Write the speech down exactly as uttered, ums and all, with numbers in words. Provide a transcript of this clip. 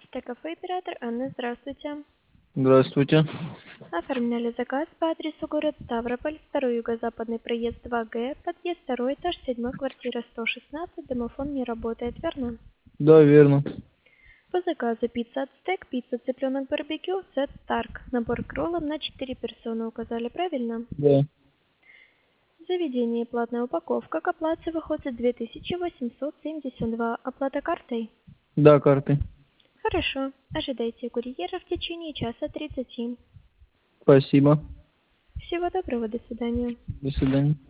Стекафе оператор Анна, здравствуйте. Здравствуйте. Оформляли заказ по адресу город Ставрополь, второй юго-западный проезд два Г, подъезд второй, этаж седьмой, квартира сто шестнадцать, домофон не работает, верно? Да, верно. По заказу пицца от стек, пицца цыпленок барбекю, сет Старк, набор к роллам на четыре персоны указали, правильно? Да. Заведение платная упаковка, к оплате выходит две тысячи восемьсот семьдесят два, оплата картой? Да, карты. Хорошо, ожидайте курьера в течение часа тридцати. Спасибо. Всего доброго, до свидания. До свидания.